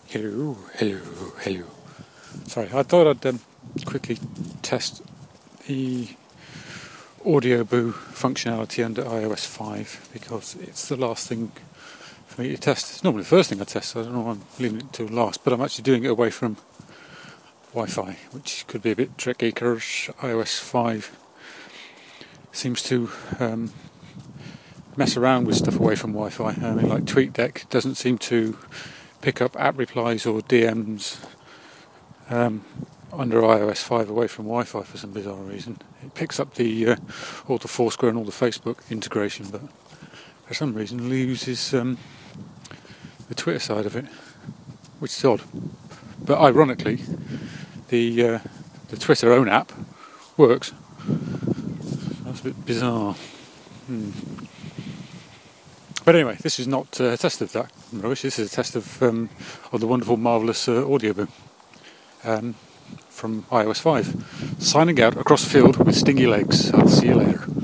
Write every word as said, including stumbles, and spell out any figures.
Hello, hello, hello. Sorry, I thought I'd um, quickly test the Audioboo functionality under i O S five because it's the last thing for me to test. It's normally the first thing I test, so I don't know why I'm leaving it till last, but I'm actually doing it away from Wi-Fi, which could be a bit tricky because i O S five seems to um, mess around with stuff away from Wi-Fi. I mean, like TweetDeck doesn't seem to pick up app replies or D Ms um, under i O S five away from Wi-Fi for some bizarre reason. It picks up the uh, all the Foursquare and all the Facebook integration, but for some reason loses um, the Twitter side of it, which is odd. But ironically, the uh, the Twitter own app works. That's a bit bizarre. Hmm. But anyway, this is not a test of that rubbish. This is a test of um, of the wonderful, marvellous uh, Audioboo um, from i O S five. Signing out across the field with stingy legs. I'll see you later.